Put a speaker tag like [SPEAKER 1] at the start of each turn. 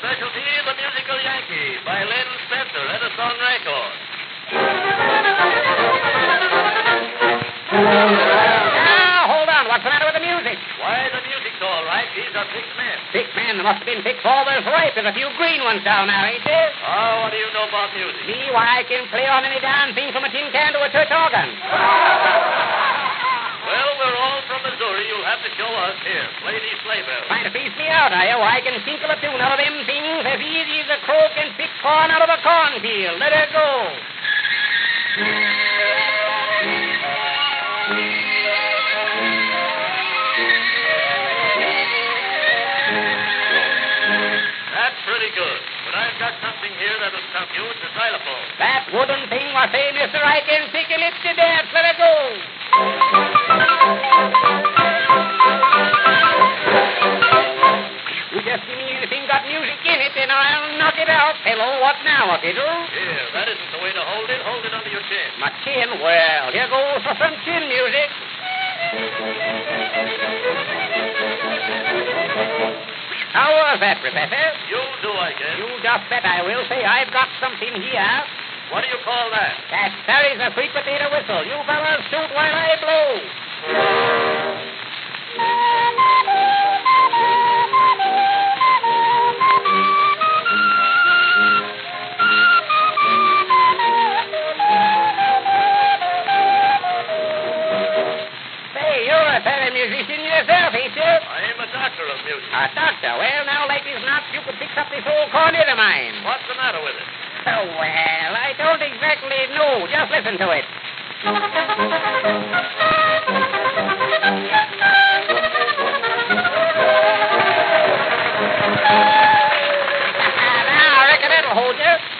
[SPEAKER 1] specialty, The Musical Yankee, by Lynn Spencer, Edison Records.
[SPEAKER 2] Now, hold on. What's the matter with the music?
[SPEAKER 1] Why, the music's all right. These are 6 men.
[SPEAKER 2] 6 men. There must have been 6 ballers right. There's a few green ones down there, ain't there?
[SPEAKER 1] Oh, what do you know about music?
[SPEAKER 2] Me, why, I can play on any darn thing from a tin can to a church organ.
[SPEAKER 1] Well, we're all from Missouri. You'll have to show us here. Play these sleigh bells.
[SPEAKER 2] Trying to piece me out, are you? Why, I can tinkle a tune out of them things as easy as a crow can pick corn out of a cornfield. Let her go.
[SPEAKER 1] That's pretty good. But I've got something here that'll stump you. It's a xylophone.
[SPEAKER 2] That wooden thing was say, mister, I can take a lift to dance. Let her go. You just give me anything got music in it, and I'll knock it out. Hello, what now, Fiddle?
[SPEAKER 1] Here, that isn't the way to hold it. Hold it under your chin.
[SPEAKER 2] My chin? Well, here goes for some chin music. How was that, Professor?
[SPEAKER 1] You'll do, I guess.
[SPEAKER 2] You just bet I will. Say, I've got something here.
[SPEAKER 1] What do you call that?
[SPEAKER 2] That carries a sweet potato whistle. You fellas shoot while I blow. Say, you're a better musician yourself, ain't you?
[SPEAKER 1] I'm a doctor of music.
[SPEAKER 2] A doctor. Well, now, like as not, you could fix up this old cornet of mine.
[SPEAKER 1] What's the matter with it?
[SPEAKER 2] Oh, well, I don't exactly know. Just listen to it. Now, I reckon that'll hold you.